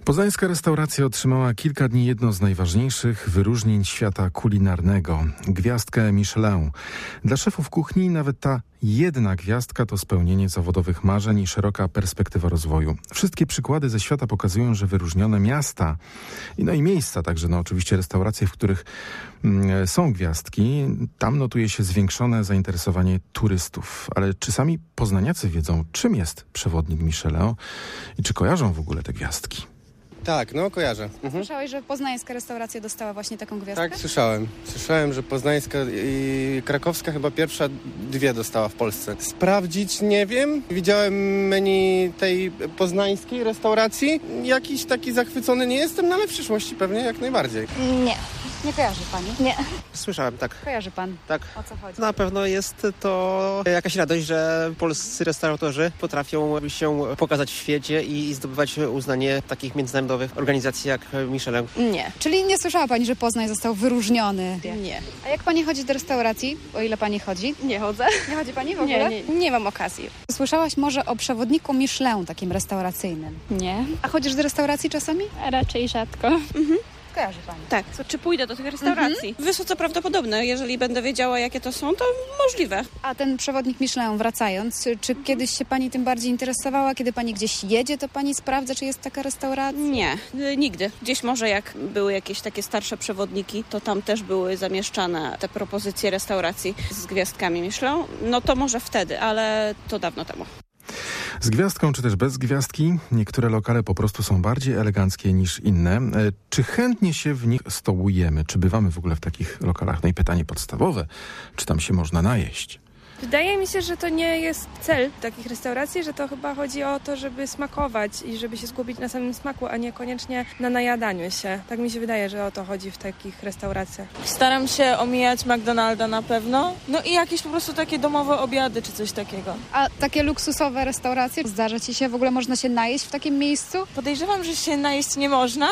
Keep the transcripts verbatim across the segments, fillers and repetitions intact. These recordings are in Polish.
Poznańska restauracja otrzymała kilka dni jedno z najważniejszych wyróżnień świata kulinarnego – gwiazdkę Michelin. Dla szefów kuchni nawet ta jedna gwiazdka to spełnienie zawodowych marzeń i szeroka perspektywa rozwoju. Wszystkie przykłady ze świata pokazują, że wyróżnione miasta, no i miejsca, także no oczywiście restauracje, w których mm, są gwiazdki, tam notuje się zwiększone zainteresowanie turystów. Ale czy sami poznaniacy wiedzą, czym jest przewodnik Michelin i czy kojarzą w ogóle te gwiazdki? Tak, no kojarzę. Mhm. Słyszałeś, że poznańska restauracja dostała właśnie taką gwiazdkę? Tak, słyszałem. Słyszałem, że poznańska i krakowska chyba pierwsza dwie dostała w Polsce. Sprawdzić nie wiem. Widziałem menu tej poznańskiej restauracji. Jakiś taki zachwycony nie jestem, no ale w przyszłości pewnie jak najbardziej. Nie. Nie kojarzy pani? Nie. Słyszałem, tak. Kojarzy pan? Tak. O co chodzi? Na pewno jest to jakaś radość, że polscy restauratorzy potrafią się pokazać w świecie i zdobywać uznanie takich międzynarodowych organizacji jak Michelin. Nie. Czyli nie słyszała pani, że Poznań został wyróżniony? Nie. A jak pani chodzi do restauracji? O ile pani chodzi? Nie chodzę. Nie chodzi pani w ogóle? Nie, nie, nie mam okazji. Słyszałaś może o przewodniku Michelin, takim restauracyjnym? Nie. A chodzisz do restauracji czasami? Raczej rzadko. Mhm. Kojarzy pani? Tak. Co, czy pójdę do tych restauracji? Mhm. Wysoce prawdopodobne. Jeżeli będę wiedziała, jakie to są, to możliwe. A ten przewodnik Michelin, wracając, czy, czy kiedyś się pani tym bardziej interesowała? Kiedy pani gdzieś jedzie, to pani sprawdza, czy jest taka restauracja? Nie, y, nigdy. Gdzieś może jak były jakieś takie starsze przewodniki, to tam też były zamieszczane te propozycje restauracji z gwiazdkami Michelin. No to może wtedy, ale to dawno temu. Z gwiazdką czy też bez gwiazdki, niektóre lokale po prostu są bardziej eleganckie niż inne. Czy chętnie się w nich stołujemy? Czy bywamy w ogóle w takich lokalach? No i pytanie podstawowe, czy tam się można najeść? Wydaje mi się, że to nie jest cel takich restauracji, że to chyba chodzi o to, żeby smakować i żeby się skupić na samym smaku, a niekoniecznie na najadaniu się. Tak mi się wydaje, że o to chodzi w takich restauracjach. Staram się omijać McDonalda na pewno. No i jakieś po prostu takie domowe obiady czy coś takiego. A takie luksusowe restauracje? Zdarza ci się? W ogóle można się najeść w takim miejscu? Podejrzewam, że się najeść nie można,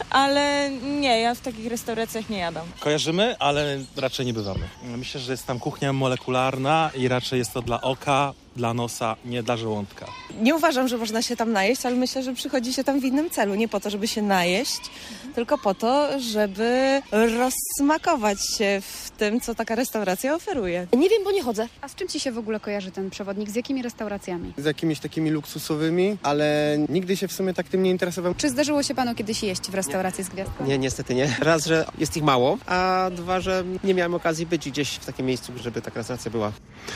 ale nie, ja w takich restauracjach nie jadam. Kojarzymy, ale raczej nie bywamy. Myślę, że jest tam kuchnia molekularna i raczej jest to dla oka, dla nosa, nie dla żołądka. Nie uważam, że można się tam najeść, ale myślę, że przychodzi się tam w innym celu. Nie po to, żeby się najeść, mhm. tylko po to, żeby rozsmakować się w tym, co taka restauracja oferuje. Nie wiem, bo nie chodzę. A z czym ci się w ogóle kojarzy ten przewodnik? Z jakimi restauracjami? Z jakimiś takimi luksusowymi, ale nigdy się w sumie tak tym nie interesowałem. Czy zdarzyło się panu kiedyś jeść w restauracji z gwiazdką? Nie, niestety nie. Raz, że jest ich mało, a dwa, że nie miałem okazji być gdzieś w takim miejscu, żeby taka restauracja była.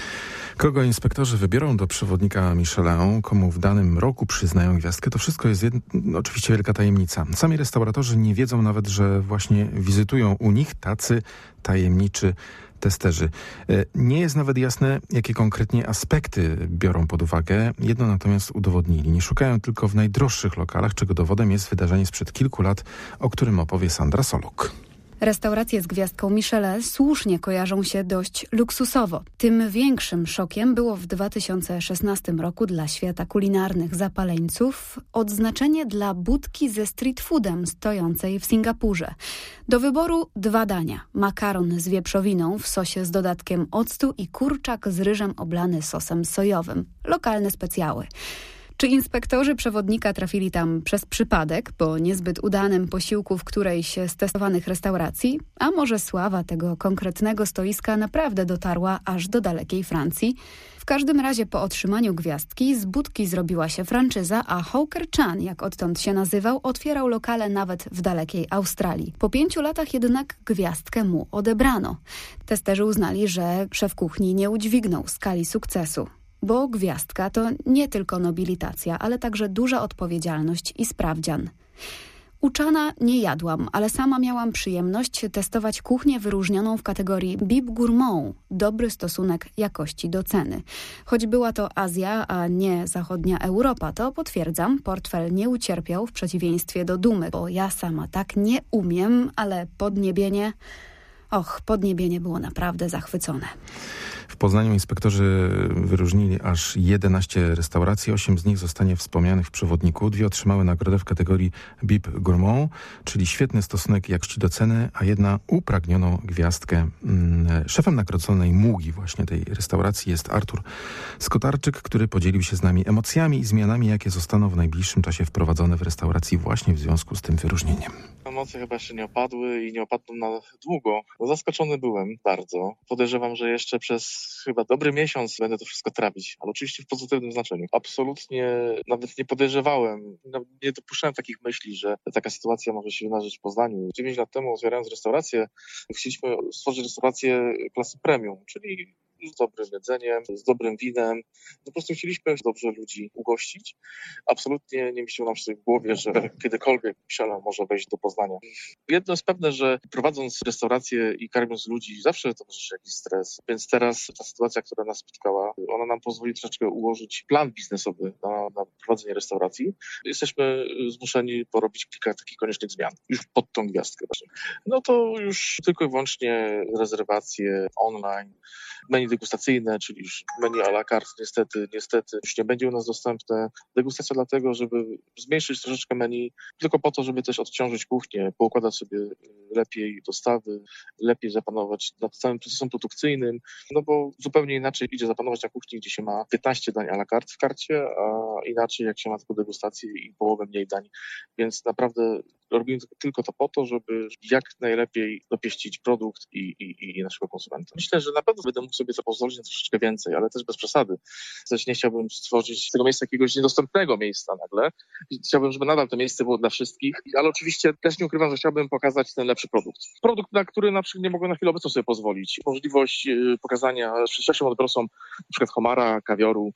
Kogo inspektorzy wybiorą do przewodnika Michelin, komu w danym roku przyznają gwiazdkę, to wszystko jest jedno, oczywiście wielka tajemnica. Sami restauratorzy nie wiedzą nawet, że właśnie wizytują u nich tacy tajemniczy testerzy. Nie jest nawet jasne, jakie konkretnie aspekty biorą pod uwagę. Jedno natomiast udowodnili. Nie szukają tylko w najdroższych lokalach, czego dowodem jest wydarzenie sprzed kilku lat, o którym opowie Sandra Soluk. Restauracje z gwiazdką Michelin słusznie kojarzą się dość luksusowo. Tym większym szokiem było w dwa tysiące szesnastym roku dla świata kulinarnych zapaleńców odznaczenie dla budki ze street foodem stojącej w Singapurze. Do wyboru dwa dania. Makaron z wieprzowiną w sosie z dodatkiem octu i kurczak z ryżem oblany sosem sojowym. Lokalne specjały. Czy inspektorzy przewodnika trafili tam przez przypadek, po niezbyt udanym posiłku w którejś z testowanych restauracji? A może sława tego konkretnego stoiska naprawdę dotarła aż do dalekiej Francji? W każdym razie po otrzymaniu gwiazdki z budki zrobiła się franczyza, a Hawker Chan, jak odtąd się nazywał, otwierał lokale nawet w dalekiej Australii. Po pięciu latach jednak gwiazdkę mu odebrano. Testerzy uznali, że szef kuchni nie udźwignął skali sukcesu. Bo gwiazdka to nie tylko nobilitacja, ale także duża odpowiedzialność i sprawdzian. Uczana nie jadłam, ale sama miałam przyjemność testować kuchnię wyróżnioną w kategorii Bib Gourmand, dobry stosunek jakości do ceny. Choć była to Azja, a nie zachodnia Europa, to potwierdzam, portfel nie ucierpiał w przeciwieństwie do dumy, bo ja sama tak nie umiem, ale podniebienie... Och, podniebienie było naprawdę zachwycone. W Poznaniu inspektorzy wyróżnili aż jedenaście restauracji, osiem z nich zostanie wspomnianych w przewodniku. Dwie otrzymały nagrodę w kategorii B I P Gourmand, czyli świetny stosunek jakości do ceny, a jedna upragnioną gwiazdkę. Szefem nagrodzonej Mugi właśnie tej restauracji jest Artur Skotarczyk, który podzielił się z nami emocjami i zmianami, jakie zostaną w najbliższym czasie wprowadzone w restauracji właśnie w związku z tym wyróżnieniem. Emocje chyba jeszcze nie opadły i nie opadną na długo. No, zaskoczony byłem bardzo. Podejrzewam, że jeszcze przez chyba dobry miesiąc będę to wszystko trawić, ale oczywiście w pozytywnym znaczeniu. Absolutnie nawet nie podejrzewałem, nie dopuszczałem takich myśli, że taka sytuacja może się wydarzyć w Poznaniu. dziewięć lat temu, otwierając restaurację, chcieliśmy stworzyć restaurację klasy premium, czyli z dobrym jedzeniem, z dobrym winem. Po prostu chcieliśmy dobrze ludzi ugościć. Absolutnie nie mieściło nam się w głowie, że kiedykolwiek Michelin może wejść do Poznania. Jedno jest pewne, że prowadząc restaurację i karmiąc ludzi, zawsze towarzyszy jakiś stres. Więc teraz ta sytuacja, która nas spotkała, ona nam pozwoli troszeczkę ułożyć plan biznesowy na, na prowadzenie restauracji. Jesteśmy zmuszeni porobić kilka takich koniecznych zmian. Już pod tą gwiazdkę właśnie. No to już tylko i wyłącznie rezerwacje online, menu degustacyjne, czyli już menu à la carte niestety, niestety już nie będzie u nas dostępne. Degustacja dlatego, żeby zmniejszyć troszeczkę menu, tylko po to, żeby też odciążyć kuchnię, poukładać sobie lepiej dostawy, lepiej zapanować nad całym procesem produkcyjnym, no bo zupełnie inaczej idzie zapanować na kuchni, gdzie się ma piętnaście dań à la carte w karcie, a inaczej jak się ma tylko degustację i połowę mniej dań. Więc naprawdę robimy tylko to po to, żeby jak najlepiej dopieścić produkt i, i, i naszego konsumenta. Myślę, że na pewno będę mógł sobie to pozwolić na troszeczkę więcej, ale też bez przesady. Też nie chciałbym stworzyć z tego miejsca jakiegoś niedostępnego miejsca nagle. Chciałbym, żeby nadal to miejsce było dla wszystkich, ale oczywiście też nie ukrywam, że chciałbym pokazać ten lepszy produkt. Produkt, na który na przykład nie mogę na chwilę obecną sobie pozwolić. Możliwość pokazania szerszym odbiorom na przykład homara, kawioru.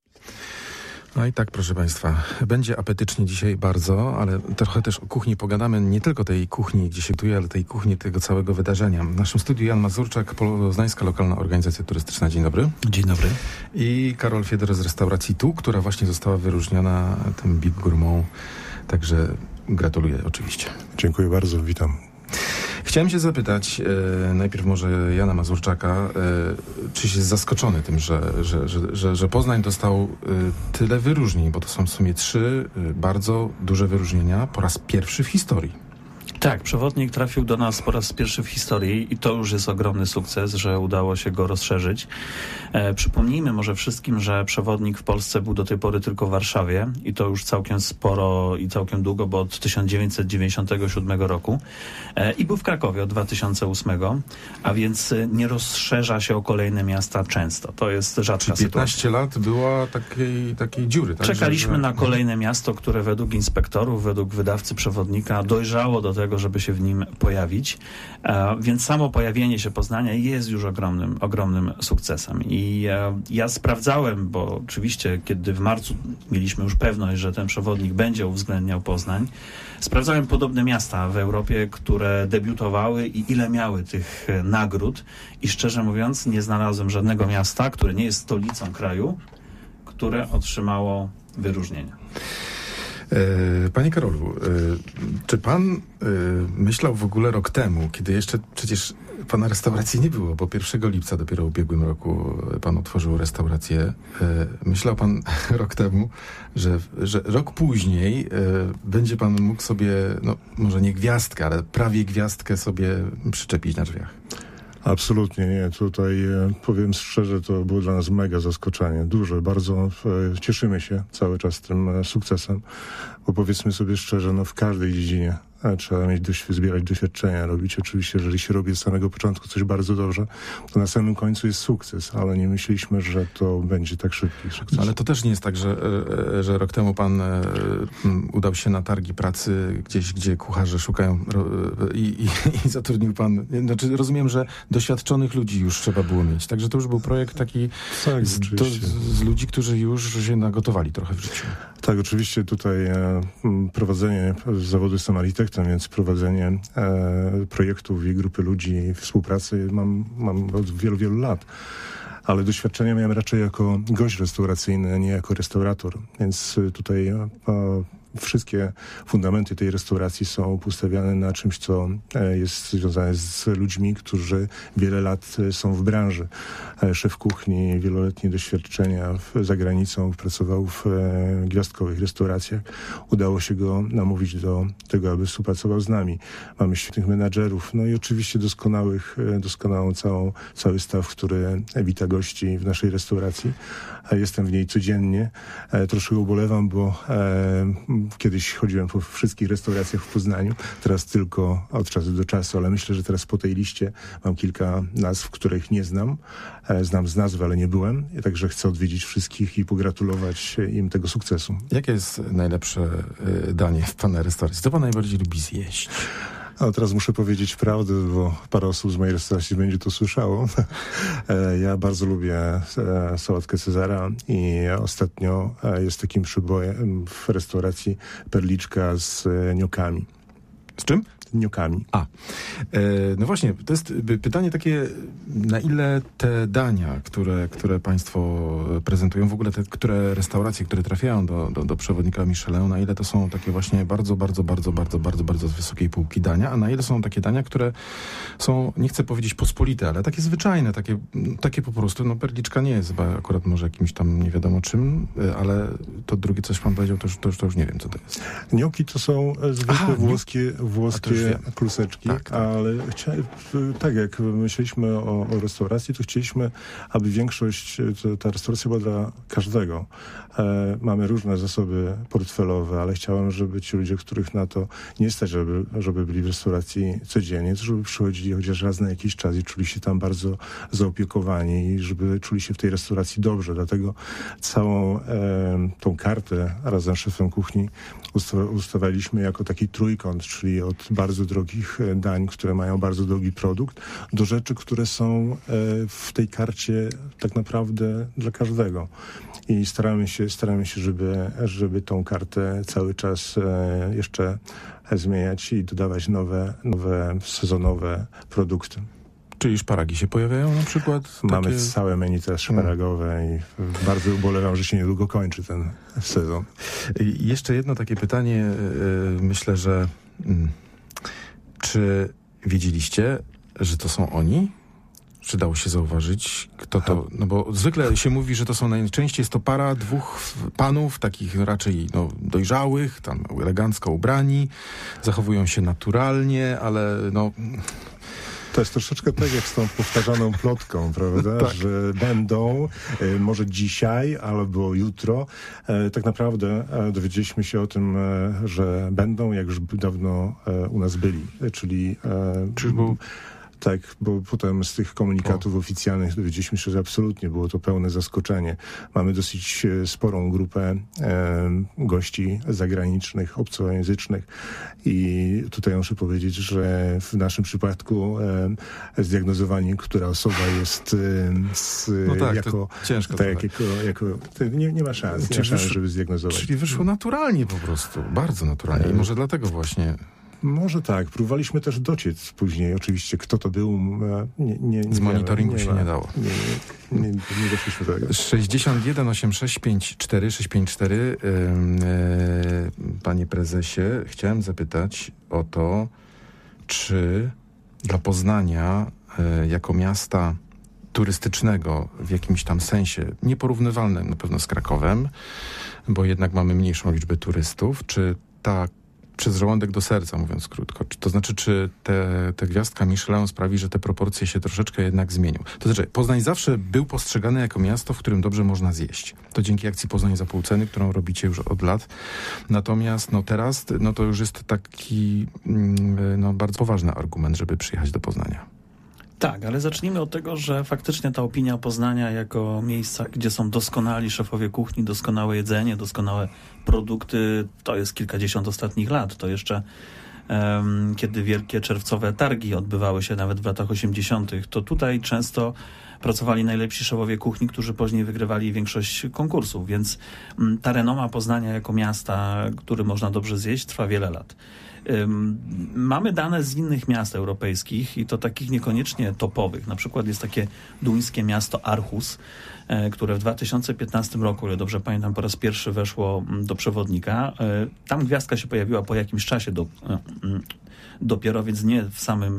No i tak, proszę Państwa, będzie apetycznie dzisiaj bardzo, ale trochę też o kuchni pogadamy, nie tylko tej kuchni, gdzie się gotuje, ale tej kuchni tego całego wydarzenia. W naszym studiu Jan Mazurczak, Poznańska Lokalna Organizacja Turystyczna. Dzień dobry. Dzień dobry. I Karol Fiedor z restauracji Tu, która właśnie została wyróżniona tym B I P Gourmand. Także gratuluję oczywiście. Dziękuję bardzo, witam. Chciałem się zapytać, e, najpierw może Jana Mazurczaka, e, czy jest zaskoczony tym, że, że, że, że, że Poznań dostał e, tyle wyróżnień, bo to są w sumie trzy e, bardzo duże wyróżnienia po raz pierwszy w historii. Tak, przewodnik trafił do nas po raz pierwszy w historii i to już jest ogromny sukces, że udało się go rozszerzyć. E, przypomnijmy może wszystkim, że przewodnik w Polsce był do tej pory tylko w Warszawie i to już całkiem sporo i całkiem długo, bo od tysiąc dziewięćset dziewięćdziesiątego siódmego roku e, i był w Krakowie od dwa tysiące ósmego, a więc nie rozszerza się o kolejne miasta często. To jest rzadka Czyli piętnaście sytuacja. lat była takiej, takiej dziury. Tak? Czekaliśmy że, że... na kolejne miasto, które według inspektorów, według wydawcy przewodnika dojrzało do tego, żeby się w nim pojawić. E, więc samo pojawienie się Poznania jest już ogromnym, ogromnym sukcesem. I e, ja sprawdzałem, bo oczywiście, kiedy w marcu mieliśmy już pewność, że ten przewodnik będzie uwzględniał Poznań, sprawdzałem podobne miasta w Europie, które debiutowały i ile miały tych nagród. I szczerze mówiąc, nie znalazłem żadnego miasta, które nie jest stolicą kraju, które otrzymało wyróżnienia. Panie Karolu, czy pan myślał w ogóle rok temu, kiedy jeszcze przecież pana restauracji nie było, bo pierwszego lipca dopiero w ubiegłym roku pan otworzył restaurację. Myślał pan rok temu, że, że rok później będzie pan mógł sobie, no może nie gwiazdkę, ale prawie gwiazdkę sobie przyczepić na drzwiach? Absolutnie nie. Tutaj powiem szczerze, to było dla nas mega zaskoczenie. Duże, bardzo e, cieszymy się cały czas tym e, sukcesem, bo powiedzmy sobie szczerze, no w każdej dziedzinie e, trzeba mieć dość, zbierać doświadczenia, robić oczywiście, jeżeli się robi od samego początku coś bardzo dobrze, to na samym końcu jest sukces, ale nie myśleliśmy, że to będzie tak szybki sukces. Ale to też nie jest tak, że, że rok temu pan udał się na targi pracy gdzieś, gdzie kucharze szukają i, i, i zatrudnił pan, znaczy rozumiem, że doświadczonych ludzi już trzeba było mieć, także to już był projekt taki tak, z, do, z ludzi, którzy już się nagotowali trochę w życiu. Tak, oczywiście tutaj e, prowadzenie zawodu, jestem architektem, więc prowadzenie e, projektów i grupy ludzi, współpracy mam, mam od wielu, wielu lat. Ale doświadczenia miałem raczej jako gość restauracyjny, a nie jako restaurator. Więc tutaj e, wszystkie fundamenty tej restauracji są postawiane na czymś, co jest związane z ludźmi, którzy wiele lat są w branży. Szef kuchni, wieloletnie doświadczenia za granicą, pracował w gwiazdkowych restauracjach. Udało się go namówić do tego, aby współpracował z nami. Mamy świetnych menadżerów, no i oczywiście doskonałych, doskonałą całą, cały staw, który wita gości w naszej restauracji. Jestem w niej codziennie. Troszkę ubolewam, bo e, kiedyś chodziłem po wszystkich restauracjach w Poznaniu, teraz tylko od czasu do czasu, ale myślę, że teraz po tej liście mam kilka nazw, których nie znam. E, znam z nazwy, ale nie byłem, także chcę odwiedzić wszystkich i pogratulować im tego sukcesu. Jakie jest najlepsze y, danie w pana restauracji? Co pan najbardziej lubi zjeść? No, teraz muszę powiedzieć prawdę, bo parę osób z mojej restauracji będzie to słyszało. Ja bardzo lubię sałatkę Cezara i ostatnio jest takim przybojem w restauracji perliczka z niokami. Z czym? Niokami. A, e, no właśnie, to jest pytanie takie, na ile te dania, które, które państwo prezentują, w ogóle te, które restauracje, które trafiają do, do, do przewodnika Michelin, na ile to są takie właśnie bardzo, bardzo, bardzo, bardzo, bardzo, bardzo z wysokiej półki dania, a na ile są takie dania, które są, nie chcę powiedzieć pospolite, ale takie zwyczajne, takie, takie po prostu, no perliczka nie jest chyba akurat może jakimś tam nie wiadomo czym, ale to drugie coś pan powiedział, to już, to już, to już nie wiem, co to jest. Gnocchi to są zwykłe Aha, włoskie, włoskie kluseczki, tak, tak. ale chcia- tak jak myśleliśmy o, o restauracji, to chcieliśmy, aby większość, to, ta restauracja była dla każdego. E, mamy różne zasoby portfelowe, ale chciałem, żeby ci ludzie, których na to nie stać, żeby, żeby byli w restauracji codziennie, to żeby przychodzili chociaż raz na jakiś czas i czuli się tam bardzo zaopiekowani i żeby czuli się w tej restauracji dobrze. Dlatego całą e, tą kartę razem z szefem kuchni usta- ustawaliśmy jako taki trójkąt, czyli od bardzo drogich dań, które mają bardzo drogi produkt, do rzeczy, które są w tej karcie tak naprawdę dla każdego. I staramy się, staramy się, żeby, żeby tą kartę cały czas jeszcze zmieniać i dodawać nowe, nowe sezonowe produkty. Czyli szparagi się pojawiają na przykład? Mamy takie... całe menu też szparagowe i bardzo ubolewam, że się niedługo kończy ten sezon. I jeszcze jedno takie pytanie, myślę, że czy wiedzieliście, że to są oni? Czy dało się zauważyć, kto to... No bo zwykle się mówi, że to są najczęściej jest to para dwóch panów, takich raczej no, dojrzałych, tam elegancko ubrani, zachowują się naturalnie, ale no... To jest troszeczkę tak jak z tą powtarzaną plotką, prawda, tak. Że będą, e, może dzisiaj albo jutro. E, tak naprawdę e, dowiedzieliśmy się o tym, e, że będą, jak już dawno e, u nas byli. E, czyli... E, Czyż był... Tak, bo potem z tych komunikatów o. oficjalnych dowiedzieliśmy się, że absolutnie było to pełne zaskoczenie. Mamy dosyć sporą grupę e, gości zagranicznych, obcojęzycznych i tutaj muszę powiedzieć, że w naszym przypadku e, zdiagnozowanie, która osoba jest e, z, no tak, jako... ciężko. Tak, jako, jako, nie, nie ma szans, nie ma szans, żeby zdiagnozować. Czyli wyszło naturalnie po prostu, bardzo naturalnie i może dlatego właśnie... Może tak. Próbowaliśmy też dociec później. Oczywiście, kto to był, nie, nie, nie z monitoringu nie się ma. nie dało. Nie, nie, nie, nie doszliśmy do tego. sześćdziesiąt jeden osiemdziesiąt sześć pięćdziesiąt cztery sześćset pięćdziesiąt cztery. Yy, panie prezesie, chciałem zapytać o to, czy dla Poznania yy, jako miasta turystycznego w jakimś tam sensie, nieporównywalnym na pewno z Krakowem, bo jednak mamy mniejszą liczbę turystów, czy ta przez żołądek do serca, mówiąc krótko. To znaczy, czy te, te gwiazdka Michelin sprawi, że te proporcje się troszeczkę jednak zmienią. To znaczy, Poznań zawsze był postrzegany jako miasto, w którym dobrze można zjeść. To dzięki akcji Poznań za pół ceny, którą robicie już od lat. Natomiast no teraz no to już jest taki no, bardzo poważny argument, żeby przyjechać do Poznania. Tak, ale zacznijmy od tego, że faktycznie ta opinia Poznania jako miejsca, gdzie są doskonali szefowie kuchni, doskonałe jedzenie, doskonałe produkty, to jest kilkadziesiąt ostatnich lat. To jeszcze um, kiedy wielkie czerwcowe targi odbywały się nawet w latach osiemdziesiątych, to tutaj często pracowali najlepsi szefowie kuchni, którzy później wygrywali większość konkursów, więc um, ta renoma Poznania jako miasta, który można dobrze zjeść, trwa wiele lat. Mamy dane z innych miast europejskich i to takich niekoniecznie topowych. Na przykład jest takie duńskie miasto Aarhus, które w dwa tysiące piętnastym roku, ile dobrze pamiętam, po raz pierwszy weszło do przewodnika. Tam gwiazdka się pojawiła po jakimś czasie do, dopiero, więc nie w samym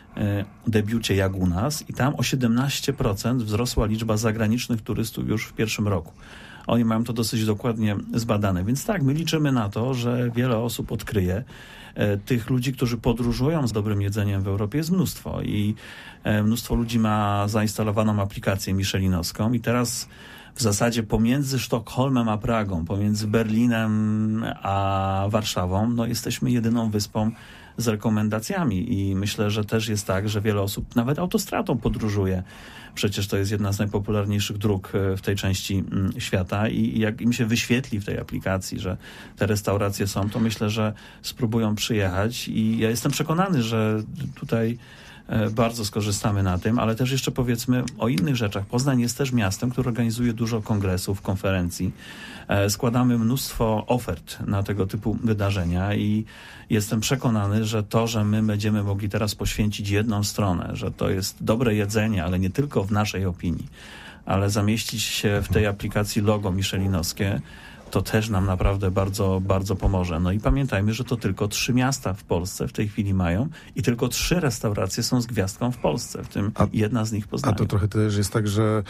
debiucie jak u nas. I tam o siedemnaście procent wzrosła liczba zagranicznych turystów już w pierwszym roku. Oni mają to dosyć dokładnie zbadane. Więc tak, my liczymy na to, że wiele osób odkryje. Tych ludzi, którzy podróżują z dobrym jedzeniem w Europie jest mnóstwo i mnóstwo ludzi ma zainstalowaną aplikację michelinowską i teraz w zasadzie pomiędzy Sztokholmem a Pragą, pomiędzy Berlinem a Warszawą, no jesteśmy jedyną wyspą z rekomendacjami i myślę, że też jest tak, że wiele osób nawet autostradą podróżuje. Przecież to jest jedna z najpopularniejszych dróg w tej części świata i jak im się wyświetli w tej aplikacji, że te restauracje są, to myślę, że spróbują przyjechać i ja jestem przekonany, że tutaj bardzo skorzystamy na tym, ale też jeszcze powiedzmy o innych rzeczach. Poznań jest też miastem, które organizuje dużo kongresów, konferencji. Składamy mnóstwo ofert na tego typu wydarzenia i jestem przekonany, że to, że my będziemy mogli teraz poświęcić jedną stronę, że to jest dobre jedzenie, ale nie tylko w naszej opinii, ale zamieścić się w tej aplikacji logo michelinowskie, to też nam naprawdę bardzo, bardzo pomoże. No i pamiętajmy, że to tylko trzy miasta w Polsce w tej chwili mają i tylko trzy restauracje są z gwiazdką w Polsce, w tym a, jedna z nich Poznaniu. A to trochę też jest tak, że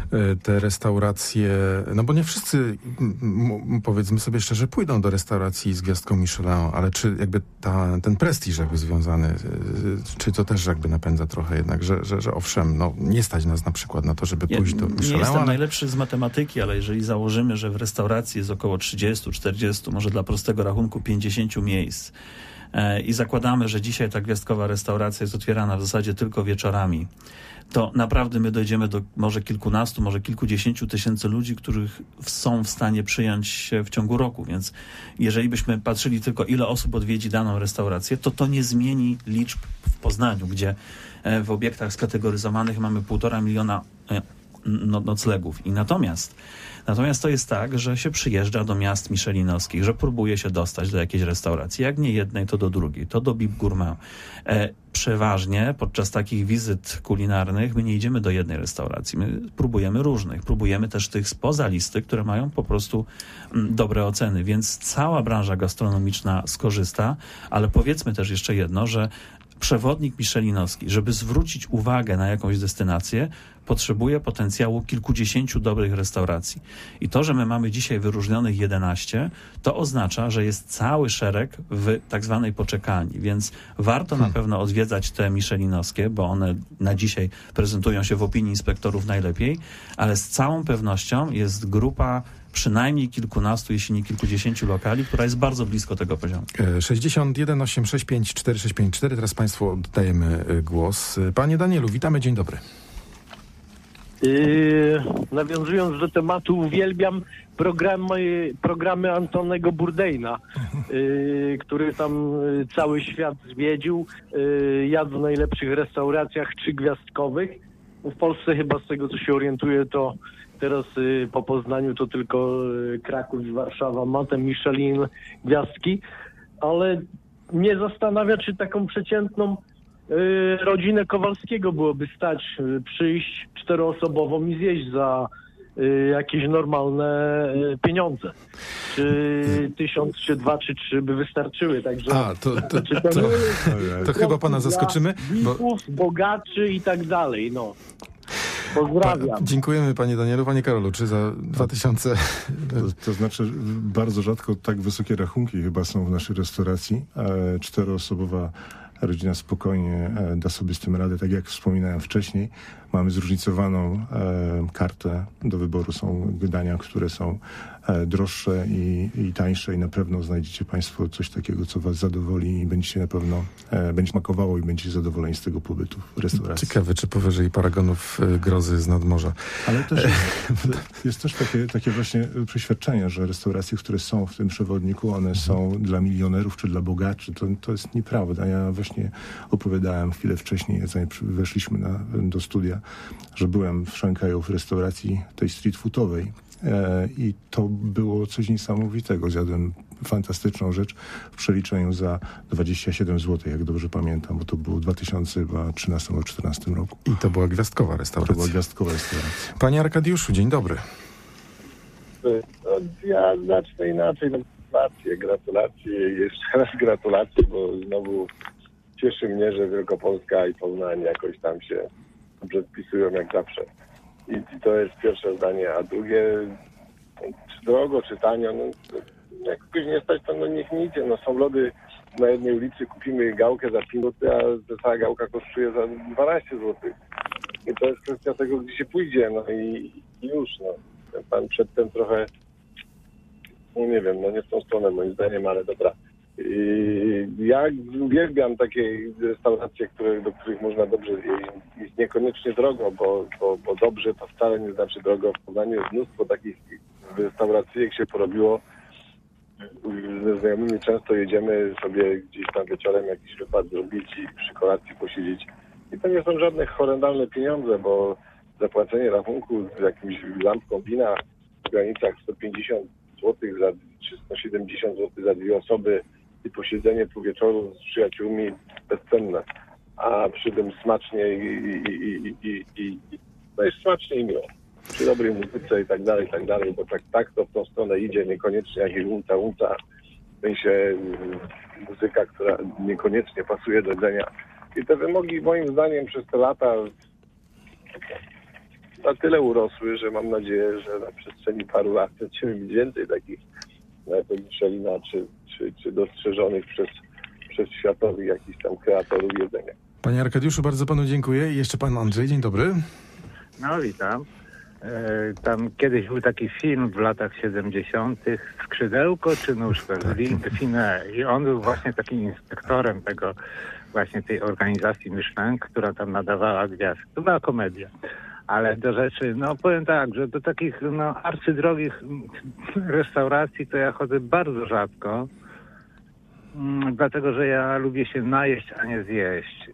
te restauracje, no bo nie wszyscy, m, powiedzmy sobie szczerze, pójdą do restauracji z gwiazdką Michelin, ale czy jakby ta, ten prestiż jakby związany, czy to też jakby napędza trochę jednak, że, że, że owszem, no nie stać nas na przykład na to, żeby ja pójść do Michelin. Nie jestem ale... najlepszy z matematyki, ale jeżeli założymy, że w restauracji jest około trzydzieści, czterdzieści, może dla prostego rachunku pięćdziesiąt miejsc e, i zakładamy, że dzisiaj ta gwiazdkowa restauracja jest otwierana w zasadzie tylko wieczorami, to naprawdę my dojdziemy do może kilkunastu, może kilkudziesięciu tysięcy ludzi, których są w stanie przyjąć w ciągu roku, więc jeżeli byśmy patrzyli tylko ile osób odwiedzi daną restaurację, to to nie zmieni liczb w Poznaniu, gdzie e, w obiektach skategoryzowanych mamy półtora miliona e, no, noclegów. I natomiast Natomiast to jest tak, że się przyjeżdża do miast michelinowskich, że próbuje się dostać do jakiejś restauracji. Jak nie jednej, to do drugiej. To do Bib Gourmand. E, przeważnie podczas takich wizyt kulinarnych my nie idziemy do jednej restauracji. My próbujemy różnych. Próbujemy też tych spoza listy, które mają po prostu m, dobre oceny. Więc cała branża gastronomiczna skorzysta, ale powiedzmy też jeszcze jedno, że przewodnik michelinowski, żeby zwrócić uwagę na jakąś destynację, potrzebuje potencjału kilkudziesięciu dobrych restauracji. I to, że my mamy dzisiaj wyróżnionych jedenaście, to oznacza, że jest cały szereg w tak zwanej poczekalni, więc warto hmm. na pewno odwiedzać te michelinowskie, bo one na dzisiaj prezentują się w opinii inspektorów najlepiej, ale z całą pewnością jest grupa przynajmniej kilkunastu, jeśli nie kilkudziesięciu lokali, która jest bardzo blisko tego poziomu. sześćdziesiąt jeden osiemset sześćdziesiąt pięć czterysta sześćdziesiąt pięć cztery. Teraz Państwu oddajemy głos. Panie Danielu, witamy, dzień dobry. Yy, nawiązując do tematu, uwielbiam programy, programy Antonego Bourdaina, yy, który tam cały świat zwiedził, yy, jadł w najlepszych restauracjach trzygwiazdkowych. W Polsce chyba z tego, co się orientuję, to teraz yy, po Poznaniu to tylko yy, Kraków i Warszawa ma te Michelin gwiazdki, ale mnie zastanawia, czy taką przeciętną yy, rodzinę Kowalskiego byłoby stać yy, przyjść czteroosobową i zjeść za yy, jakieś normalne yy, pieniądze. Czy tysiąc, czy dwa, czy trzy by wystarczyły, także... A, to, to, to, to, to, to chyba pana zaskoczymy. Bo... bogaczy i tak dalej, no. Pozdrawiam. Pa, dziękujemy panie Danielu. Panie Karolu, czy za dwa tysiące... To, to znaczy bardzo rzadko tak wysokie rachunki chyba są w naszej restauracji. E, czteroosobowa rodzina spokojnie e, da sobie z tym radę. Tak jak wspominałem wcześniej, mamy zróżnicowaną e, kartę do wyboru. Są wydania, które są e, droższe i, i tańsze i na pewno znajdziecie państwo coś takiego, co was zadowoli i będziecie na pewno, e, będzie smakowało i będziecie zadowoleni z tego pobytu w restauracji. Ciekawe, czy powyżej paragonów e, grozy z nadmorza. Ale też jest, jest też takie, takie właśnie przeświadczenie, że restauracje, które są w tym przewodniku, one mhm. są dla milionerów czy dla bogaczy. To, to jest nieprawda. Ja właśnie opowiadałem chwilę wcześniej, zanim weszliśmy na, do studia, że byłem w Szanghaju w restauracji tej street foodowej, i to było coś niesamowitego. Zjadłem fantastyczną rzecz w przeliczeniu za dwadzieścia siedem złotych, jak dobrze pamiętam, bo to było w dwa tysiące trzynastym albo czternastym roku. I to była gwiazdkowa restauracja. To była gwiazdkowa restauracja. Panie Arkadiuszu, dzień dobry. No, ja zacznę inaczej. No, gratulacje, gratulacje, jeszcze raz gratulacje, bo znowu cieszy mnie, że Wielkopolska i Poznań jakoś tam się dobrze wpisują jak zawsze. I, i to jest pierwsze zdanie, a drugie, czy drogo, czy tanio, no jak ktoś nie stać, to no niech nie idzie. No są lody na jednej ulicy, kupimy gałkę za pięć złotych, a ta cała gałka kosztuje za dwanaście złotych. I to jest kwestia tego, gdzie się pójdzie, no i, i już, no. Ten pan przedtem trochę, no nie wiem, no nie w tą stronę moim zdaniem, ale dobra. I ja uwielbiam takie restauracje, które, do których można dobrze iść, niekoniecznie drogo, bo, bo, bo dobrze to wcale nie znaczy drogo. W Poznaniu jest mnóstwo takich restauracji, jak się porobiło. Ze znajomymi często jedziemy sobie gdzieś tam wieczorem jakiś wypad zrobić i przy kolacji posiedzieć. I to nie są żadne horrendalne pieniądze, bo zapłacenie rachunku z jakimś lampką wina w granicach sto pięćdziesiąt złotych za, czy sto siedemdziesiąt złotych za dwie osoby i posiedzenie pół wieczoru z przyjaciółmi bezcenne, a przy tym smacznie i, i, i, i, i, i no jest smacznie i miło. Przy dobrej muzyce i tak dalej, i tak dalej, bo tak, tak to w tą stronę idzie, niekoniecznie jakieś unta, unta, w sensie muzyka, która niekoniecznie pasuje do jedzenia. I te wymogi moim zdaniem przez te lata na tyle urosły, że mam nadzieję, że na przestrzeni paru lat będziemy mieć więcej takich Michelina, czy, czy, czy dostrzeżonych przez, przez światowych jakichś tam kreatorów jedzenia. Panie Arkadiuszu, bardzo panu dziękuję. I jeszcze pan Andrzej, dzień dobry. No witam. E, tam kiedyś był taki film w latach siedemdziesiątych Skrzydełko czy nóżka z Louis Define i on był właśnie takim inspektorem tego właśnie tej organizacji Michelin, która tam nadawała gwiazdki. To była komedia. Ale do rzeczy, no powiem tak, że do takich no arcydrogich restauracji to ja chodzę bardzo rzadko, mm, dlatego że ja lubię się najeść, a nie zjeść.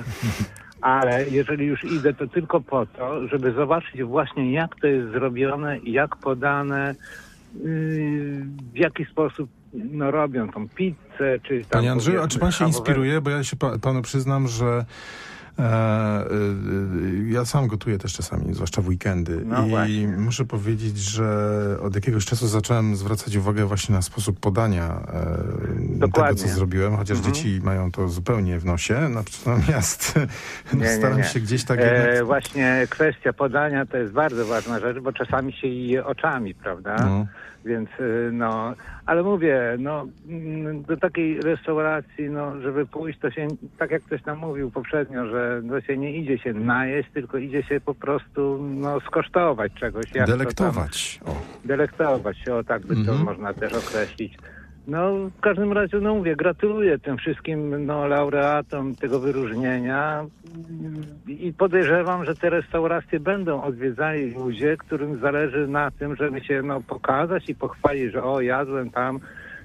Ale jeżeli już idę, to tylko po to, żeby zobaczyć właśnie jak to jest zrobione, jak podane, yy, w jaki sposób no, robią tą pizzę, czy tam... Panie Andrzeju, a czy pan się inspiruje? Bo ja się pa, panu przyznam, że E, e, ja sam gotuję też czasami, zwłaszcza w weekendy. No I właśnie. muszę powiedzieć, że od jakiegoś czasu zacząłem zwracać uwagę właśnie na sposób podania e, tego, co zrobiłem, chociaż mhm. dzieci mają to zupełnie w nosie, natomiast nie, staram nie, nie. się gdzieś tak... E, jednak... Właśnie kwestia podania to jest bardzo ważna rzecz, bo czasami się je oczami, prawda? No. Więc no, ale mówię, no do takiej restauracji, no żeby pójść, to się, tak jak ktoś tam mówił poprzednio, że to się nie idzie się najeść, tylko idzie się po prostu no skosztować czegoś. Jak delektować. To tam, delektować się, o tak by mm-hmm. to można też określić. No w każdym razie, no mówię, gratuluję tym wszystkim no, laureatom tego wyróżnienia i podejrzewam, że te restauracje będą odwiedzali ludzie, którym zależy na tym, żeby się no, pokazać i pochwalić, że o, jadłem tam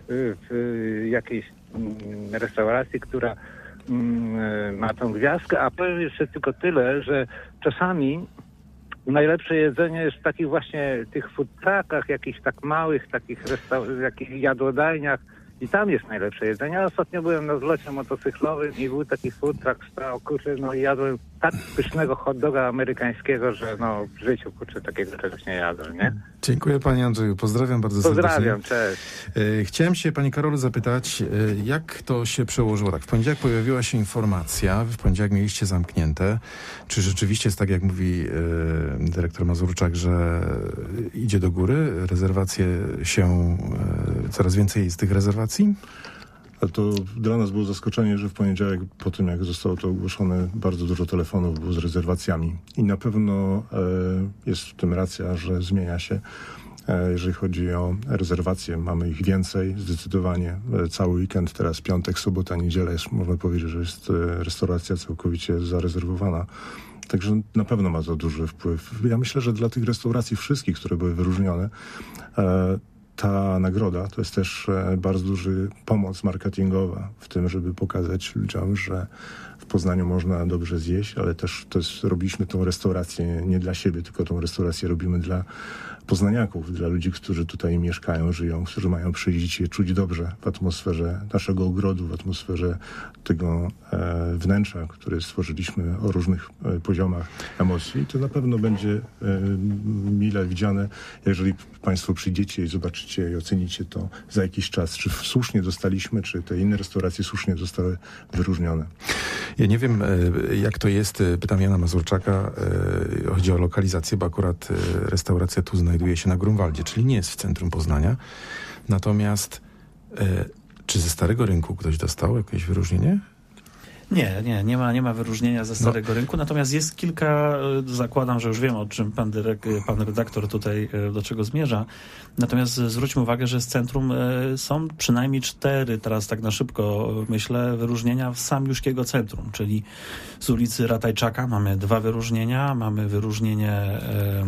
w jakiejś restauracji, która ma tą gwiazdkę, a powiem jeszcze tylko tyle, że czasami najlepsze jedzenie jest w takich właśnie tych food truckach, jakichś tak małych, takich resta- jakich jadłodajniach i tam jest najlepsze jedzenie. Ja ostatnio byłem na zlocie motocyklowym i był taki food truck, stał, kurczę, no i jadłem tak pysznego hot doga amerykańskiego, że no w życiu, kurczę, takiego czegoś nie jadłem, nie? Dziękuję panie Andrzeju, pozdrawiam bardzo Pozdrawiam, serdecznie. cześć. Chciałem się pani Karolu zapytać, jak to się przełożyło? Tak, w poniedziałek pojawiła się informacja, w poniedziałek mieliście zamknięte. Czy rzeczywiście jest tak, jak mówi dyrektor Mazurczak, że idzie do góry, rezerwacje się, coraz więcej jest tych rezerwacji? A to dla nas było zaskoczenie, że w poniedziałek, po tym jak zostało to ogłoszone, bardzo dużo telefonów było z rezerwacjami. I na pewno e, jest w tym racja, że zmienia się. E, jeżeli chodzi o rezerwacje, mamy ich więcej, zdecydowanie. E, cały weekend, teraz piątek, sobota, niedziela, jest, można powiedzieć, że jest e, restauracja całkowicie zarezerwowana. Także na pewno ma to duży wpływ. Ja myślę, że dla tych restauracji wszystkich, które były wyróżnione, e, ta nagroda to jest też bardzo duży pomoc marketingowa w tym, żeby pokazać ludziom, że w Poznaniu można dobrze zjeść, ale też to jest, robiliśmy tą restaurację nie dla siebie, tylko tą restaurację robimy dla poznaniaków, dla ludzi, którzy tutaj mieszkają, żyją, którzy mają przyjść i się czuć dobrze w atmosferze naszego ogrodu, w atmosferze tego e, wnętrza, które stworzyliśmy o różnych e, poziomach emocji. I to na pewno będzie e, mile widziane, jeżeli Państwo przyjdziecie i zobaczycie i ocenicie to za jakiś czas, czy słusznie dostaliśmy, czy te inne restauracje słusznie zostały wyróżnione. Ja nie wiem, jak to jest, pytam Jana Mazurczaka, chodzi o lokalizację, bo akurat restauracja tu znajduje się na Grunwaldzie, czyli nie jest w centrum Poznania. Natomiast czy ze Starego Rynku ktoś dostał jakieś wyróżnienie? Nie, nie, nie ma, nie ma wyróżnienia ze Starego no. Rynku, natomiast jest kilka, zakładam, że już wiem, o czym pan, dyrek, pan redaktor tutaj do czego zmierza, natomiast zwróćmy uwagę, że z centrum są przynajmniej cztery, teraz tak na szybko myślę, wyróżnienia w Samiuszkiego Centrum, czyli z ulicy Ratajczaka mamy dwa wyróżnienia, mamy wyróżnienie e,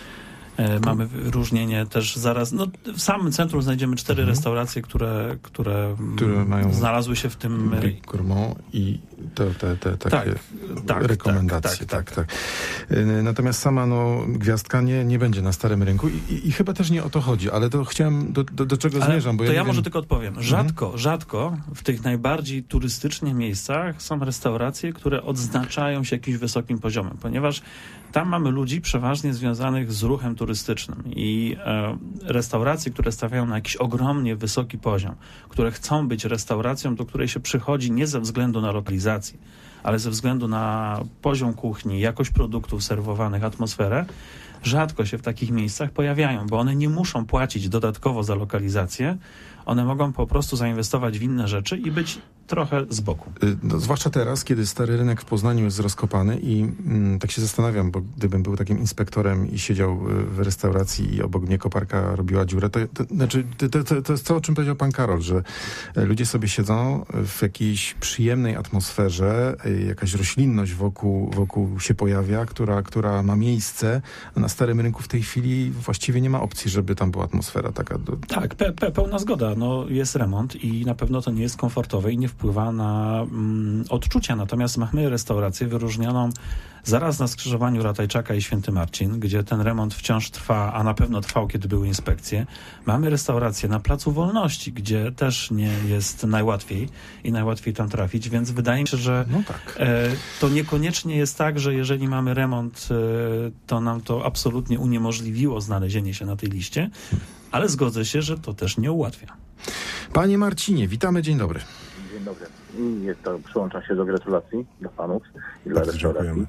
Mamy wyróżnienie też zaraz, no w samym centrum znajdziemy cztery mhm. restauracje, które, które, które mają znalazły się w tym... Gourmand i te, te, te takie tak, tak, rekomendacje. Tak, tak, tak, tak, tak. Natomiast sama no, gwiazdka nie, nie będzie na Starym Rynku i, i, i chyba też nie o to chodzi, ale to chciałem, do, do, do czego ale zmierzam. Bo to ja, ja może wiem... tylko odpowiem. Rzadko, mhm. rzadko w tych najbardziej turystycznych miejscach są restauracje, które odznaczają się jakimś wysokim poziomem, ponieważ tam mamy ludzi przeważnie związanych z ruchem turystycznym i e, restauracje, które stawiają na jakiś ogromnie wysoki poziom, które chcą być restauracją, do której się przychodzi nie ze względu na lokalizację, ale ze względu na poziom kuchni, jakość produktów serwowanych, atmosferę, rzadko się w takich miejscach pojawiają, bo one nie muszą płacić dodatkowo za lokalizację, one mogą po prostu zainwestować w inne rzeczy i być trochę z boku. No, zwłaszcza teraz, kiedy Stary Rynek w Poznaniu jest rozkopany i mm, tak się zastanawiam, bo gdybym był takim inspektorem i siedział w restauracji i obok mnie koparka robiła dziurę, to, to, znaczy, to, to, to jest to, o czym powiedział pan Karol, że ludzie sobie siedzą w jakiejś przyjemnej atmosferze, jakaś roślinność wokół, wokół się pojawia, która, która ma miejsce, a na Starym Rynku w tej chwili właściwie nie ma opcji, żeby tam była atmosfera taka. Do... Tak, pe, pe, pełna zgoda. No, jest remont i na pewno to nie jest komfortowe i nie wpływa na mm, odczucia. Natomiast mamy restaurację wyróżnioną zaraz na skrzyżowaniu Ratajczaka i Święty Marcin, gdzie ten remont wciąż trwa, a na pewno trwał, kiedy były inspekcje. Mamy restaurację na Placu Wolności, gdzie też nie jest najłatwiej i najłatwiej tam trafić, więc wydaje mi się, że no tak. e, to niekoniecznie jest tak, że jeżeli mamy remont, e, to nam to absolutnie uniemożliwiło znalezienie się na tej liście, ale zgodzę się, że to też nie ułatwia. Panie Marcinie, witamy, dzień dobry. Dzień dobry. I jest to, przyłączam się do gratulacji dla panów i dla restauracji.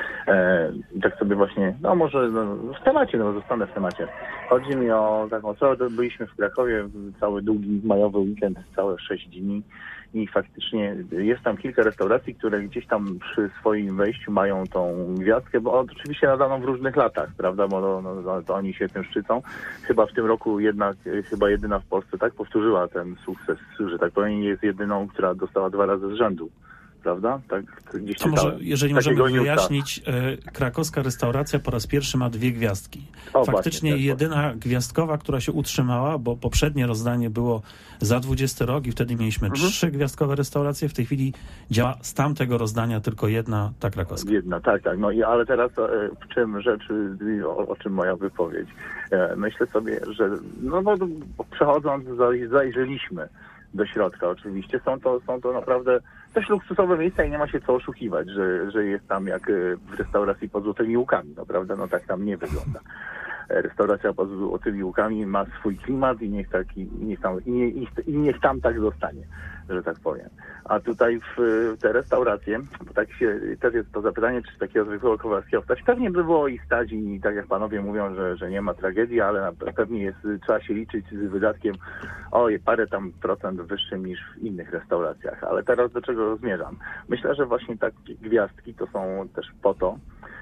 E, I tak sobie właśnie, no może no, w temacie, no zostanę w temacie. Chodzi mi o taką, co byliśmy w Krakowie, cały długi majowy weekend, całe sześć dni i faktycznie jest tam kilka restauracji, które gdzieś tam przy swoim wejściu mają tą gwiazdkę, bo oczywiście nadaną w różnych latach, prawda, bo no, no, to oni się tym szczycą. Chyba w tym roku jednak, chyba jedyna w Polsce tak powtórzyła ten sukces, że tak powiem, jest jedyną, która dostała dwa razy z rzędu. Prawda? Tak, gdzieś to może, jeżeli możemy wyjaśnić, e, krakowska restauracja po raz pierwszy ma dwie gwiazdki. O, Faktycznie właśnie, jedyna tak, gwiazdkowa, która się utrzymała, bo poprzednie rozdanie było za dwudziesty rok i wtedy mieliśmy mhm. trzy gwiazdkowe restauracje. W tej chwili działa z tamtego rozdania tylko jedna, ta krakowska. Jedna, tak, tak. No i ale teraz e, w czym rzecz, o, o czym moja wypowiedź? E, myślę sobie, że no bo, bo przechodząc zajrzeliśmy do środka oczywiście. Są to, są to naprawdę też luksusowe miejsca i nie ma się co oszukiwać, że, że jest tam jak w restauracji pod Złotymi Łukami, no prawda? No tak tam nie wygląda. Restauracja pod Złotymi Łukami ma swój klimat i niech, tak, i niech, tam, i, nie, i niech tam tak zostanie, że tak powiem. A tutaj w te restauracje, bo tak się, też jest to zapytanie, czy takiego zwykłego Kowalskiego wstać, pewnie by było i stać i tak jak panowie mówią, że, że nie ma tragedii, ale pewnie jest, trzeba się liczyć z wydatkiem o parę tam procent wyższym niż w innych restauracjach. Ale teraz do czego zmierzam? Myślę, że właśnie takie gwiazdki to są też po to,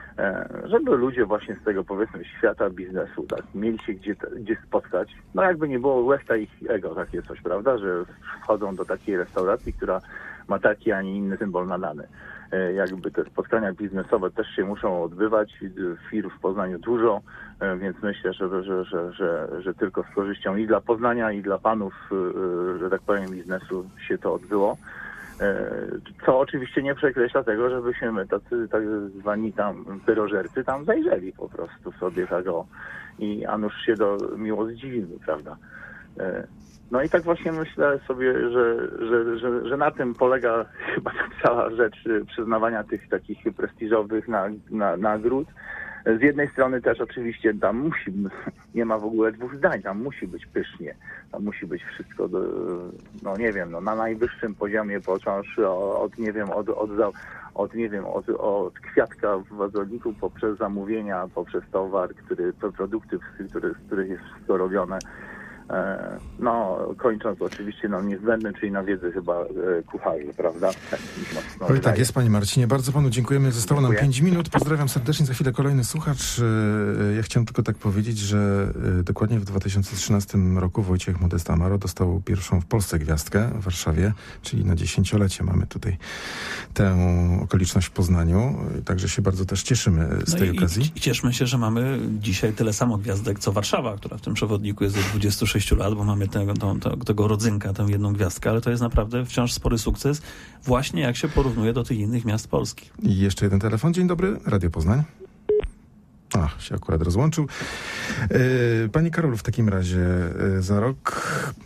żeby ludzie właśnie z tego, powiedzmy, świata biznesu, tak, mieli się gdzie, gdzie spotkać. No jakby nie było łechta ich ego, takie coś, prawda, że wchodzą do takiej restauracji, która ma taki, a nie inny symbol nadany. Jakby te spotkania biznesowe też się muszą odbywać, firm w Poznaniu dużo, więc myślę, że, że, że, że, że tylko z korzyścią i dla Poznania, i dla panów, że tak powiem, biznesu się to odbyło. Co oczywiście nie przekreśla tego, żebyśmy my, tacy tak zwani tam pyrożercy, tam zajrzeli po prostu sobie tak o i a nuż się do, miło zdziwimy, prawda? No i tak właśnie myślę sobie, że, że, że, że na tym polega chyba cała rzecz przyznawania tych takich prestiżowych nagród. Z jednej strony też oczywiście tam musi, nie ma w ogóle dwóch zdań, tam musi być pysznie, tam musi być wszystko, do, no nie wiem, no na najwyższym poziomie, począwszy od, nie wiem, od, od, od nie wiem, od, od kwiatka w wazoniku, poprzez zamówienia, poprzez towar, który, produkty, który, z których jest wszystko robione. No, kończąc oczywiście na niezbędnym, czyli na wiedzy chyba kucharzy, prawda? No, Oj, tak jest, panie Marcinie. Bardzo panu dziękujemy. Zostało nam pięć minut. Pozdrawiam serdecznie. Za chwilę kolejny słuchacz. Ja chciałem tylko tak powiedzieć, że dokładnie w dwa tysiące trzynastym roku Wojciech Modesta Amaro dostał pierwszą w Polsce gwiazdkę w Warszawie, czyli na dziesięciolecie mamy tutaj tę okoliczność w Poznaniu. Także się bardzo też cieszymy z tej no okazji. I, I cieszmy się, że mamy dzisiaj tyle samo gwiazdek, co Warszawa, która w tym przewodniku jest do dwudziestu sześciu lat, bo mamy tego, tego, tego rodzynka, tę jedną gwiazdkę, ale to jest naprawdę wciąż spory sukces, właśnie jak się porównuje do tych innych miast polskich. I jeszcze jeden telefon. Dzień dobry, Radio Poznań. Ach, się akurat rozłączył. Panie Karolu, w takim razie za rok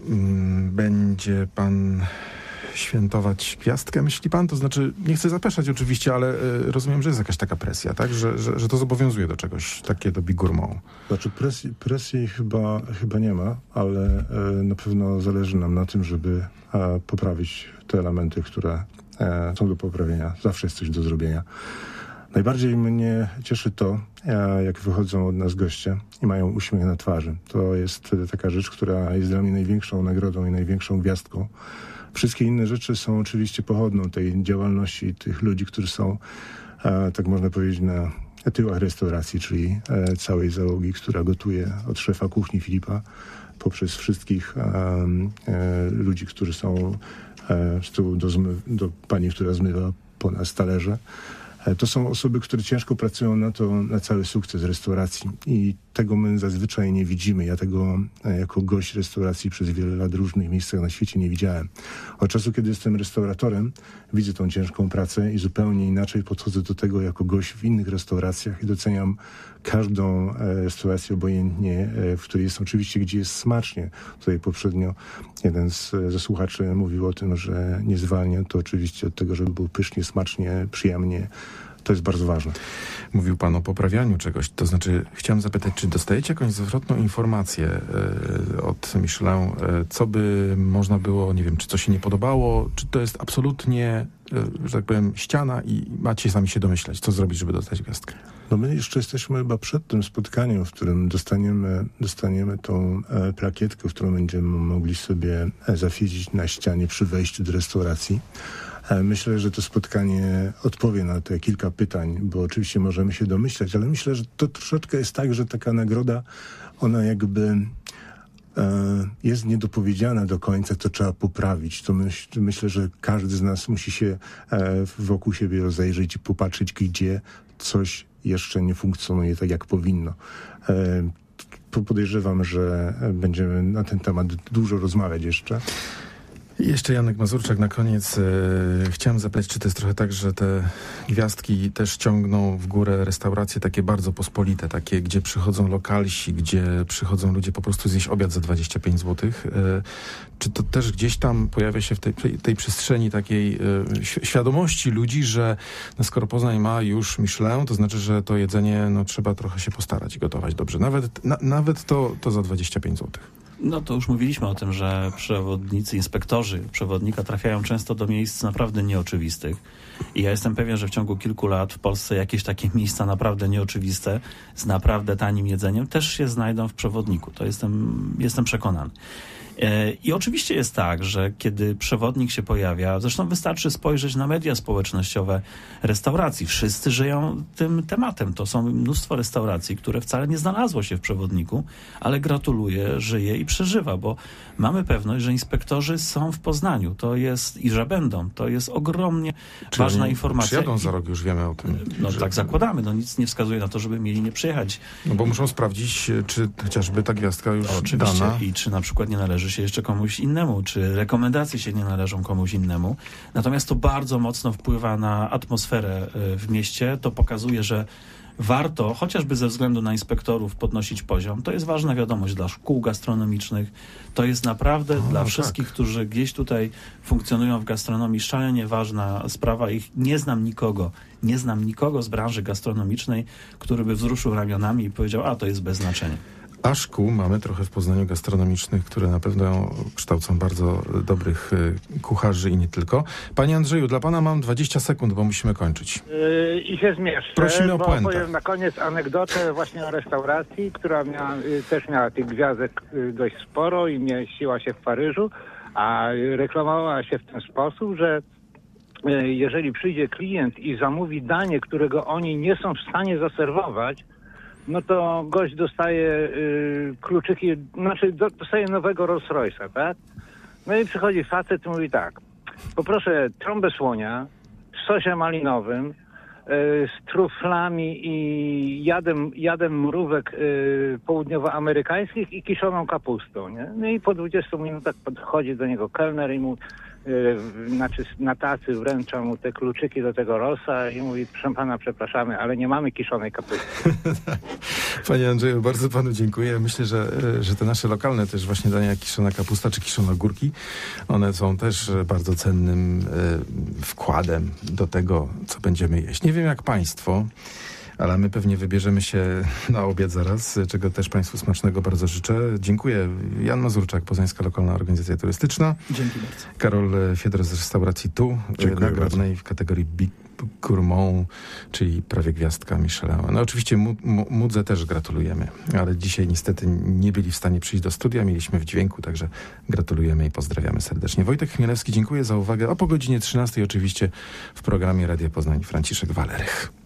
będzie pan świętować gwiazdkę, myśli pan? To znaczy, nie chcę zapeszać oczywiście, ale y, rozumiem, że jest jakaś taka presja, tak? Że, że, że to zobowiązuje do czegoś, takie do bigurmą. Znaczy presji, presji chyba, chyba nie ma, ale y, na pewno zależy nam na tym, żeby y, poprawić te elementy, które y, są do poprawienia. Zawsze jest coś do zrobienia. Najbardziej mnie cieszy to, jak wychodzą od nas goście i mają uśmiech na twarzy. To jest taka rzecz, która jest dla mnie największą nagrodą i największą gwiazdką. Wszystkie inne rzeczy są oczywiście pochodną tej działalności tych ludzi, którzy są, e, tak można powiedzieć, na tyłach restauracji, czyli e, całej załogi, która gotuje od szefa kuchni Filipa, poprzez wszystkich e, e, ludzi, którzy są e, z tyłu do, zmy, do pani, która zmywa po nas talerze. To są osoby, które ciężko pracują na to, na cały sukces restauracji i tego my zazwyczaj nie widzimy. Ja tego jako gość restauracji przez wiele lat w różnych miejscach na świecie nie widziałem. Od czasu, kiedy jestem restauratorem, widzę tą ciężką pracę i zupełnie inaczej podchodzę do tego jako gość w innych restauracjach i doceniam każdą restaurację obojętnie, w której jest oczywiście, gdzie jest smacznie. Tutaj poprzednio jeden z, ze słuchaczy mówił o tym, że nie zwalnia to oczywiście od tego, żeby było pysznie, smacznie, przyjemnie. To jest bardzo ważne. Mówił pan o poprawianiu czegoś. To znaczy, chciałem zapytać, czy dostajecie jakąś zwrotną informację y, od Michelin, y, co by można było, nie wiem, czy coś się nie podobało, czy to jest absolutnie, y, że tak powiem, ściana i macie sami się domyślać, co zrobić, żeby dostać gwiazdkę? No my jeszcze jesteśmy chyba przed tym spotkaniem, w którym dostaniemy, dostaniemy tą e, plakietkę, którą będziemy mogli sobie e, zawiedzić na ścianie przy wejściu do restauracji. Myślę, że to spotkanie odpowie na te kilka pytań, bo oczywiście możemy się domyślać, ale myślę, że to troszeczkę jest tak, że taka nagroda, ona jakby e, jest niedopowiedziana do końca, to trzeba poprawić. To myśl, myślę, że każdy z nas musi się e, wokół siebie rozejrzeć i popatrzeć, gdzie coś jeszcze nie funkcjonuje tak, jak powinno. E, podejrzewam, że będziemy na ten temat dużo rozmawiać jeszcze. I jeszcze Janek Mazurczak na koniec. E, chciałem zapytać, czy to jest trochę tak, że te gwiazdki też ciągną w górę restauracje takie bardzo pospolite, takie, gdzie przychodzą lokalsi, gdzie przychodzą ludzie po prostu zjeść obiad za dwadzieścia pięć złotych. E, czy to też gdzieś tam pojawia się w tej, tej przestrzeni takiej e, świadomości ludzi, że no, skoro Poznań ma już Michelin, to znaczy, że to jedzenie no, trzeba trochę się postarać i gotować dobrze. Nawet, na, nawet to, to za dwadzieścia pięć złotych. No to już mówiliśmy o tym, że przewodnicy, inspektorzy przewodnika trafiają często do miejsc naprawdę nieoczywistych. I ja jestem pewien, że w ciągu kilku lat w Polsce jakieś takie miejsca naprawdę nieoczywiste z naprawdę tanim jedzeniem też się znajdą w przewodniku. To jestem, jestem przekonany. I oczywiście jest tak, że kiedy przewodnik się pojawia, zresztą wystarczy spojrzeć na media społecznościowe restauracji. Wszyscy żyją tym tematem. To są mnóstwo restauracji, które wcale nie znalazło się w przewodniku, ale gratuluję, żyje i i przeżywa, bo mamy pewność, że inspektorzy są w Poznaniu. To jest i że będą. To jest ogromnie Czy ważna oni informacja. Przyjadą za rok, już wiemy o tym. No że... tak zakładamy. No nic nie wskazuje na to, żeby mieli nie przyjechać. No bo muszą sprawdzić, czy chociażby ta gwiazdka już Oczywiście. dana. I czy na przykład nie należy się jeszcze komuś innemu, czy rekomendacje się nie należą komuś innemu. Natomiast to bardzo mocno wpływa na atmosferę w mieście. To pokazuje, że warto, chociażby ze względu na inspektorów, podnosić poziom. To jest ważna wiadomość dla szkół gastronomicznych. To jest naprawdę o, dla tak. wszystkich, którzy gdzieś tutaj funkcjonują w gastronomii, szalenie ważna sprawa. Ich nie znam nikogo, nie znam nikogo z branży gastronomicznej, który by wzruszył ramionami i powiedział, a to jest bez znaczenia. A szkół mamy trochę w Poznaniu gastronomicznych, które na pewno kształcą bardzo dobrych kucharzy i nie tylko. Panie Andrzeju, dla pana mam dwadzieścia sekund, bo musimy kończyć. Yy, I się zmieszczę. Prosimy o bo puentę. Powiem na koniec anegdotę właśnie o restauracji, która miała, yy, też miała tych gwiazdek yy, dość sporo i mieściła się w Paryżu, a reklamowała się w ten sposób, że yy, jeżeli przyjdzie klient i zamówi danie, którego oni nie są w stanie zaserwować, no to gość dostaje y, kluczyki, znaczy do, dostaje nowego Rolls Royce'a, tak? No i przychodzi facet i mówi tak, poproszę trąbę słonia w sosie malinowym, y, z truflami i jadem, jadem mrówek y, południowoamerykańskich i kiszoną kapustą, nie? No i po dwudziestu minutach podchodzi do niego kelner i mu znaczy na tacy wręcza mu te kluczyki do tego Rollsa i mówi, proszę pana, przepraszamy, ale nie mamy kiszonej kapusty. Panie Andrzeju, bardzo panu dziękuję. Myślę, że, że te nasze lokalne też właśnie dania jak kiszona kapusta czy kiszone ogórki, one są też bardzo cennym wkładem do tego, co będziemy jeść. Nie wiem jak państwo, ale my pewnie wybierzemy się na obiad zaraz, czego też państwu smacznego bardzo życzę. Dziękuję. Jan Mazurczak, Poznańska Lokalna Organizacja Turystyczna. Dzięki bardzo. Karol Fiedor z restauracji Tu, Dziękuję nagrodnej bardzo. w kategorii Big Gourmand, czyli prawie gwiazdka Michelin. No oczywiście mu, mu, Mudze też gratulujemy, ale dzisiaj niestety nie byli w stanie przyjść do studia, mieliśmy w dźwięku, także gratulujemy i pozdrawiamy serdecznie. Wojtek Chmielewski, dziękuję za uwagę. A po godzinie trzynastej oczywiście w programie Radia Poznań Franciszek Walerych.